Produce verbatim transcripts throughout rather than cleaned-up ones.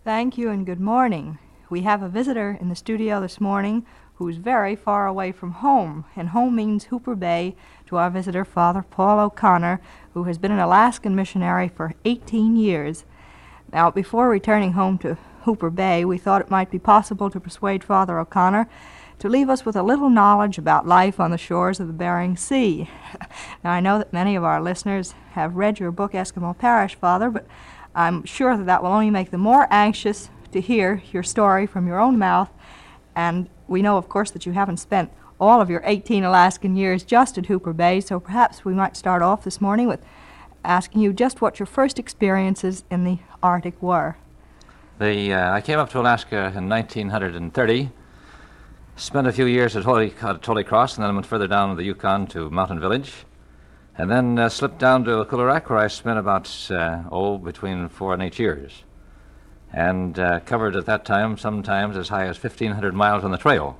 Thank you and good morning. We have a visitor in the studio this morning who's very far away from home, and home means Hooper Bay to our visitor, Father Paul O'Connor, who has been an Alaskan missionary for eighteen years. Now, before returning home to Hooper Bay, we thought it might be possible to persuade Father O'Connor to leave us with a little knowledge about life on the shores of the Bering Sea. Now, I know that many of our listeners have read your book, Eskimo Parish, Father, but I'm sure that that will only make them more anxious to hear your story from your own mouth, and we know, of course, that you haven't spent all of your eighteen Alaskan years just at Hooper Bay, so perhaps we might start off this morning with asking you just what your first experiences in the Arctic were. The, uh, I came up to Alaska in nineteen thirty, spent a few years at Holy, at Holy Cross, and then went further down the Yukon to Mountain Village, and then uh, slipped down to Kulerak, where I spent about, uh, oh, between four and eight years, and uh, covered at that time sometimes as high as fifteen hundred miles on the trail.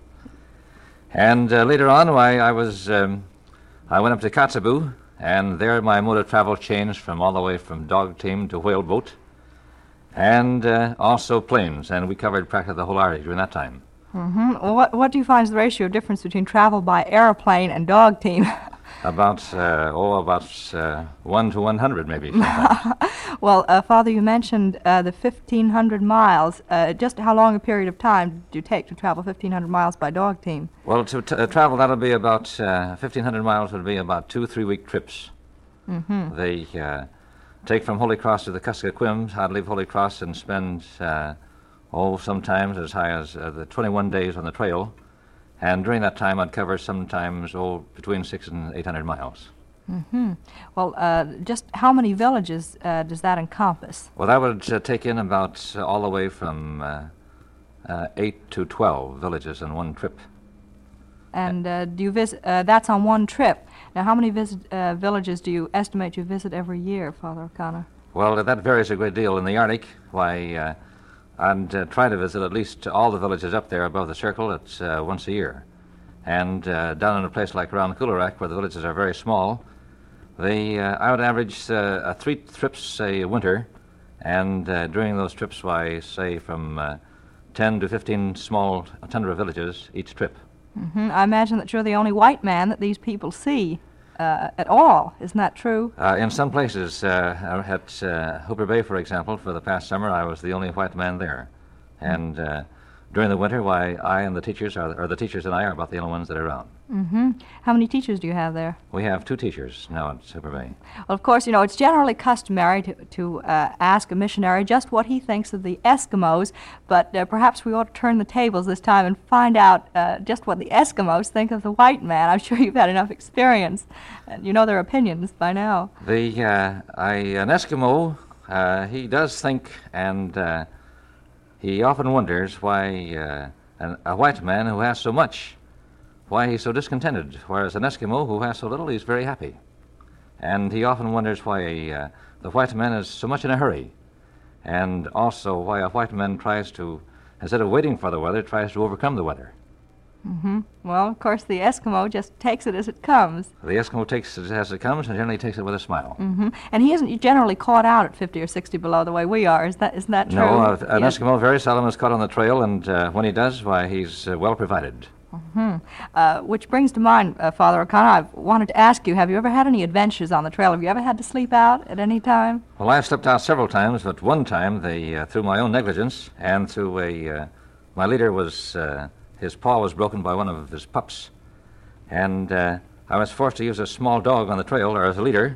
And uh, later on, I, I was, um, I went up to Kotzebue, and there my mode of travel changed from all the way from dog team to whaleboat, and uh, also planes, and we covered practically the whole Arctic during that time. Mm-hmm. Well, what, what do you find is the ratio difference between travel by airplane and dog team? About, uh, oh, about uh, one to one hundred maybe. Well, uh, Father, you mentioned uh, the fifteen hundred miles. Uh, just how long a period of time did you take to travel fifteen hundred miles by dog team? Well, to t- uh, travel, that'll be about, uh, fifteen hundred miles would be about two, three-week trips. Mm-hmm. They uh, take from Holy Cross to the Kuskokwim. I'd leave Holy Cross and spend, uh, oh, sometimes as high as uh, the twenty-one days on the trail. And during that time, I'd cover sometimes, oh, between six and eight hundred miles. Mm-hmm. Well, uh, just how many villages uh, does that encompass? Well, that would uh, take in about uh, all the way from uh, uh, eight to twelve villages in one trip. And uh, do you visit? Uh, that's on one trip. Now, how many visit, uh, villages do you estimate you visit every year, Father O'Connor? Well, that varies a great deal. In the Arctic, why, uh, I'd uh, try to visit at least all the villages up there above the circle. It's uh, once a year. And uh, down in a place like around Kulerak, where the villages are very small, they, uh, I would average uh, three trips, say, a winter, and uh, during those trips, why, say, from uh, ten to fifteen small tundra villages each trip. Mm-hmm. I imagine that you're the only white man that these people see uh, at all. Isn't that true? Uh, in some places, uh, at uh, Hooper Bay, for example, for the past summer, I was the only white man there. And uh, during the winter, why, I and the teachers, are, or the teachers and I, are about the only ones that are around. Mm-hmm. How many teachers do you have there? We have two teachers now at Hooper Bay. Well, of course, you know, it's generally customary to, to uh, ask a missionary just what he thinks of the Eskimos, but uh, perhaps we ought to turn the tables this time and find out uh, just what the Eskimos think of the white man. I'm sure you've had enough experience, and you know their opinions by now. The, uh, I, an Eskimo, uh, he does think, and uh, he often wonders why uh, an, a white man who has so much, why he's so discontented, whereas an Eskimo who has so little, he's very happy. And he often wonders why uh, the white man is so much in a hurry, and also why a white man tries to, instead of waiting for the weather, tries to overcome the weather. Mm-hmm. Well, of course, the Eskimo just takes it as it comes. The Eskimo takes it as it comes and generally takes it with a smile. Mm-hmm. And he isn't generally caught out at fifty or sixty below the way we are. Is that, isn't that true? No, uh, an Yes. Eskimo very seldom is caught on the trail, and uh, when he does, why, he's uh, well provided. Mm-hmm. Uh, which brings to mind, uh, Father O'Connor, I've wanted to ask you, have you ever had any adventures on the trail? Have you ever had to sleep out at any time? Well, I've slept out several times, but one time, they, uh, through my own negligence and through a, uh, my leader was, uh, his paw was broken by one of his pups, and uh, I was forced to use a small dog on the trail, or as a leader,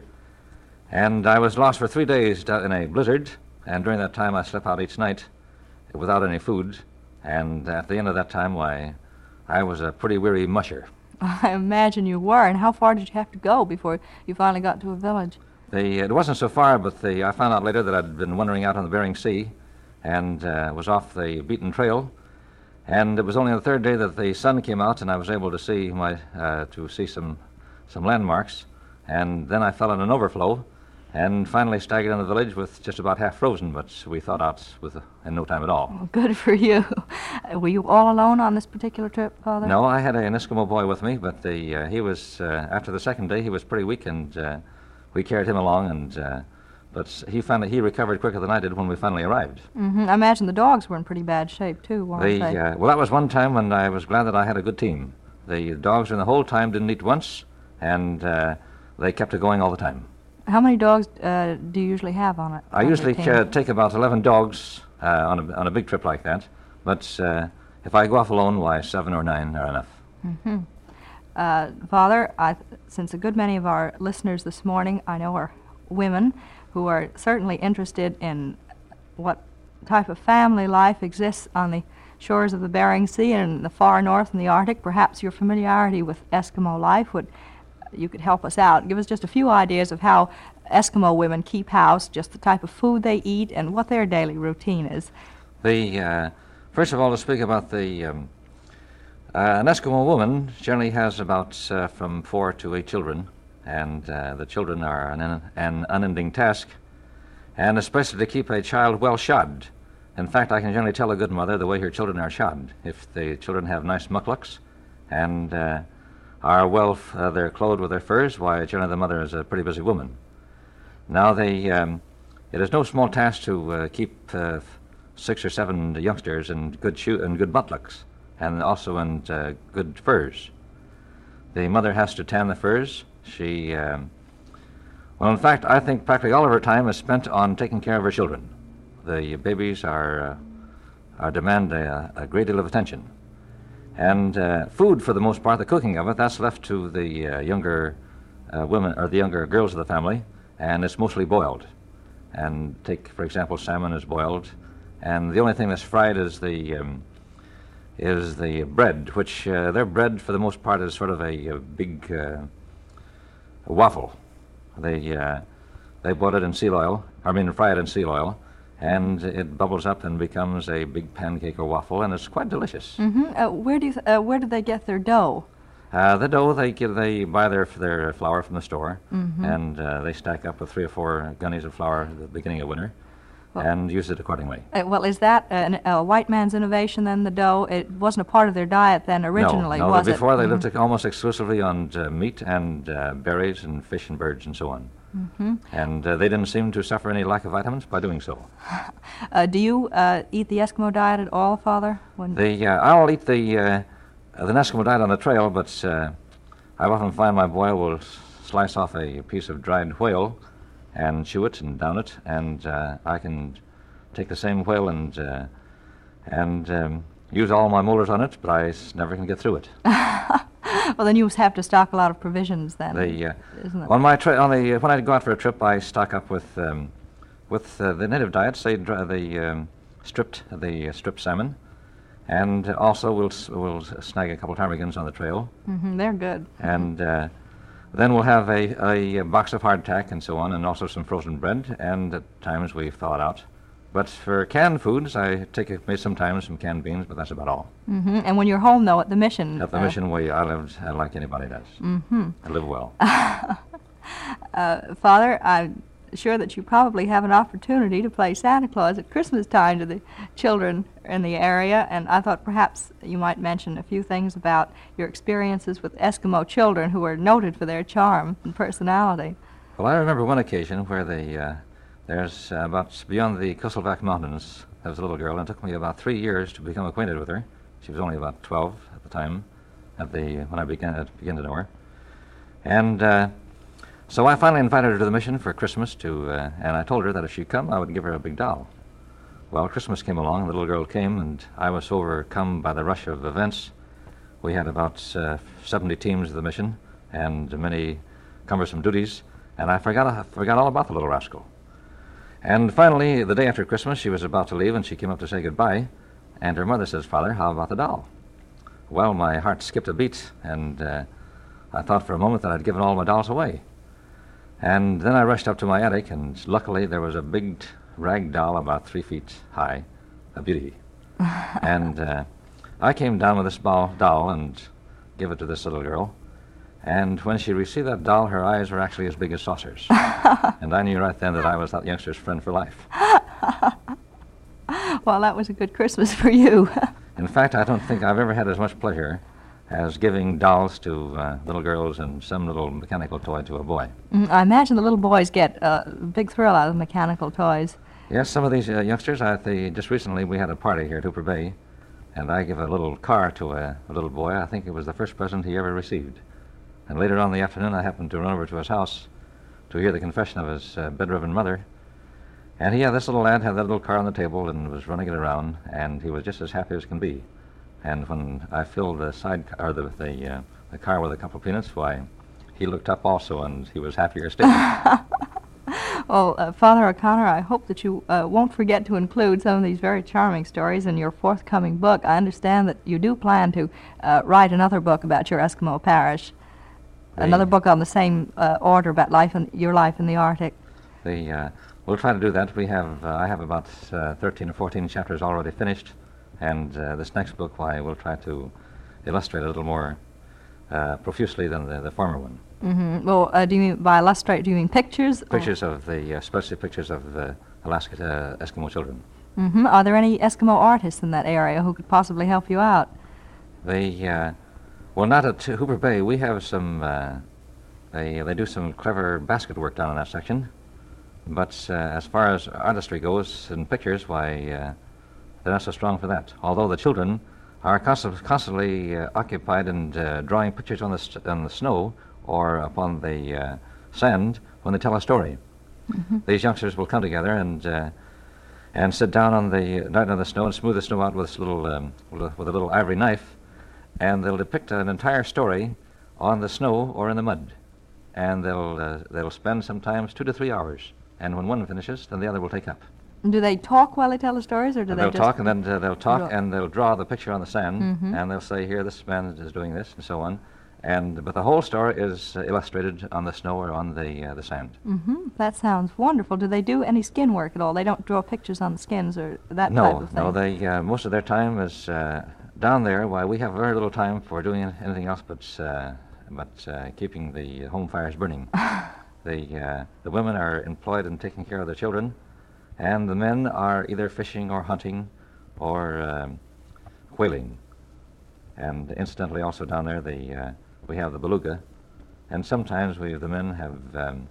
and I was lost for three days in a blizzard, and during that time I slept out each night without any food, and at the end of that time, why, I was a pretty weary musher. I imagine you were. And how far did you have to go before you finally got to a village? The, it wasn't so far, but the, I found out later that I'd been wandering out on the Bering Sea and uh, was off the beaten trail. And it was only on the third day that the sun came out, and I was able to see my uh, to see some some landmarks. And then I fell in an overflow, and finally staggered in the village with just about half frozen, but we thought out with, uh, in no time at all. Well, good for you. Uh, were you all alone on this particular trip, Father? No, I had an Eskimo boy with me, but the, uh, he was, uh, after the second day, he was pretty weak, and uh, we carried him along and uh, but he finally he recovered quicker than I did when we finally arrived. Mm-hmm. I imagine the dogs were in pretty bad shape, too, weren't They, they? uh, well, that was one time when I was glad that I had a good team. The dogs in the whole time didn't eat once, and uh, they kept it going all the time. How many dogs uh, do you usually have on it? I on your usually team? uh, take about eleven dogs uh, on, a, on a big trip like that, but uh, if I go off alone, why, seven or nine are enough. Mm-hmm. Uh, Father, I, since a good many of our listeners this morning, I know, are women who are certainly interested in what type of family life exists on the shores of the Bering Sea and in the far north and the Arctic, perhaps your familiarity with Eskimo life would, you could help us out. Give us just a few ideas of how Eskimo women keep house, just the type of food they eat, and what their daily routine is. The, uh, first of all, to speak about the, um, uh, an Eskimo woman generally has about uh, from four to eight children, and uh, the children are an, an unending task, and especially to keep a child well shod. In fact, I can generally tell a good mother the way her children are shod. If the children have nice mucklucks and uh, are well, f- uh, they're clothed with their furs, why, generally the mother is a pretty busy woman. Now, they, um, it is no small task to uh, keep uh, six or seven youngsters in good shoe and good mucklucks, and also in uh, good furs. The mother has to tan the furs. She, um, well, in fact, I think practically all of her time is spent on taking care of her children. The babies are, uh, are demand a, a great deal of attention. And uh, food, for the most part, the cooking of it, that's left to the uh, younger uh, women, or the younger girls of the family, and it's mostly boiled. And take, for example, salmon is boiled, and the only thing that's fried is the um, is the bread, which uh, their bread, for the most part, is sort of a, a big uh, waffle. They uh, they boil it in seal oil, I mean, fry it in seal oil, and it bubbles up and becomes a big pancake or waffle, and it's quite delicious. Mm-hmm. Uh, where do you th- uh, where do they get their dough? Uh, the dough, they give, they buy their their flour from the store, Mm-hmm. and uh, they stack up with three or four gunnies of flour at the beginning of winter, Well- and use it accordingly. Uh, well, is that an, a white man's innovation then, the dough? It wasn't a part of their diet then originally, no, no, was before it? they Mhm. lived almost exclusively on uh, meat and uh, berries and fish and birds and so on. Mm-hmm. And uh, they didn't seem to suffer any lack of vitamins by doing so. Uh, do you uh, eat the Eskimo diet at all, Father? When The, uh, I'll eat the, uh, uh, the Eskimo diet on the trail, but uh, I often find my boy will s- slice off a piece of dried whale and chew it and down it, and uh, I can take the same whale and uh, and um, use all my molars on it, but I s- never can get through it. Well, then you must have to stock a lot of provisions then, The, uh, isn't it? on my tri- on the when I go out for a trip, I stock up with um, with uh, the native diet, say dr- the um, stripped the uh, stripped salmon, and also we'll s- we'll s- snag a couple ptarmigans on the trail, Mm-hmm. They're good. and uh, then we'll have a, a box of hardtack and so on, and also some frozen bread, and at times we thaw it out. But for canned foods, I take a, maybe sometimes some canned beans, but that's about all. Mm-hmm. And when you're home, though, at the mission... At the uh, mission, we I live uh, like anybody does. Mm-hmm. I live well. Uh, Father, I'm sure that you probably have an opportunity to play Santa Claus at Christmas time to the children in the area, and I thought perhaps you might mention a few things about your experiences with Eskimo children who are noted for their charm and personality. Well, I remember one occasion where they, uh, there's uh, about beyond the Kusselbach Mountains, there was a little girl, and it took me about three years to become acquainted with her. She was only about twelve at the time, at the when I began, uh, began to know her. And uh, so I finally invited her to the mission for Christmas, to, uh, and I told her that if she'd come, I would give her a big doll. Well, Christmas came along, the little girl came, and I was overcome by the rush of events. We had about uh, seventy teams of the mission, and many cumbersome duties, and I forgot, I forgot all about the little rascal. And finally, the day after Christmas, she was about to leave, and she came up to say goodbye, and her mother says, "Father, how about the doll?" Well, my heart skipped a beat, and uh, I thought for a moment that I'd given all my dolls away. And then I rushed up to my attic, and luckily there was a big t- rag doll about three feet high, a beauty. And uh, I came down with this ball, doll and gave it to this little girl. And when she received that doll, her eyes were actually as big as saucers. And I knew right then that I was that youngster's friend for life. Well, that was a good Christmas for you. In fact, I don't think I've ever had as much pleasure as giving dolls to uh, little girls and some little mechanical toy to a boy. Mm, I imagine the little boys get a big thrill out of mechanical toys. Yes, some of these uh, youngsters, I think just recently we had a party here at Hooper Bay, and I give a little car to a, a little boy. I think it was the first present he ever received. And later on in the afternoon, I happened to run over to his house to hear the confession of his uh, bedridden mother. And he had this little lad had that little car on the table and was running it around, and he was just as happy as can be. And when I filled the side car, or the the, uh, the car with a couple of peanuts, why, he looked up also, and he was happier still. Well, uh, Father O'Connor, I hope that you uh, won't forget to include some of these very charming stories in your forthcoming book. I understand that you do plan to uh, write another book about your Eskimo parish, the, another book on the same uh, order about life in, your life in the Arctic. The uh, we'll try to do that. We have uh, I have about uh, thirteen or fourteen chapters already finished, and uh, this next book, why, we'll try to illustrate a little more uh, profusely than the, the former one. Mm-hmm. Well, uh, do you mean by illustrate? Do you mean pictures? Pictures of the, uh, especially pictures of the Alaska uh, Eskimo children. Mm-hmm. Are there any Eskimo artists in that area who could possibly help you out? They, uh, well, not at Hooper Bay. We have some. Uh, they they do some clever basket work down in that section, but uh, as far as artistry goes in pictures, why, uh, they're not so strong for that. Although the children are const- constantly uh, occupied in uh, drawing pictures on the st- on the snow or upon the uh, sand when they tell a story. Mm-hmm. These youngsters will come together and uh, and sit down on the down on the snow and smooth the snow out with this little um, with, a, with a little ivory knife, and they'll depict an entire story on the snow or in the mud, and they'll uh, they'll spend sometimes two to three hours. And when one finishes, then the other will take up. Do they talk while they tell the stories, or do and they they'll just talk, and then uh, they'll talk, draw? and they'll draw the picture on the sand, Mm-hmm. and they'll say, here, this man is doing this, and so on. And but the whole story is uh, illustrated on the snow or on the uh, the sand. Mm-hmm. That sounds wonderful. Do they do any skin work at all? They don't draw pictures on the skins or that no, type of thing? No, they uh, most of their time is uh, down there. Why, we have very little time for doing anything else but uh, but uh, keeping the home fires burning. the uh, the women are employed in taking care of the children, and the men are either fishing or hunting or um, whaling. And incidentally, also down there, the uh, we have the beluga, and sometimes we, the men, have um,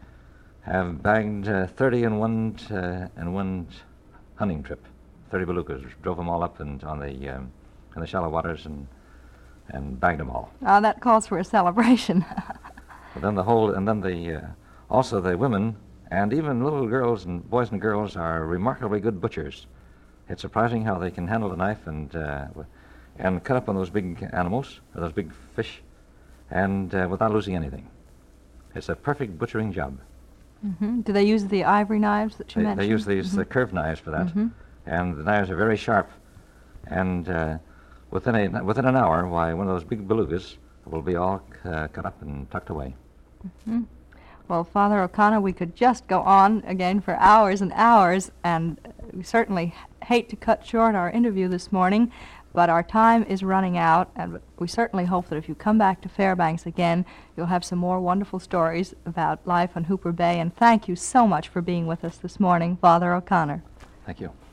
have bagged uh, thirty in one t- uh, in one t- hunting trip. Thirty belugas, drove them all up and on the um, in the shallow waters and and bagged them all. Oh, that calls for a celebration. But then the whole, and then the uh, also the women and even little girls and boys and girls are remarkably good butchers. It's surprising how they can handle the knife and uh, and cut up on those big animals, or those big fish, and uh, without losing anything. It's a perfect butchering job. Mm-hmm. Do they use the ivory knives that you They, mentioned? they use these mm-hmm. the curved knives for that, Mm-hmm. and the knives are very sharp. And uh, within a within an hour, why, one of those big belugas will be all uh, cut up and tucked away. Mm-hmm. Well, Father O'Connor, we could just go on again for hours and hours, and we certainly hate to cut short our interview this morning, but our time is running out, and we certainly hope that if you come back to Fairbanks again, you'll have some more wonderful stories about life on Hooper Bay, and thank you so much for being with us this morning, Father O'Connor. Thank you.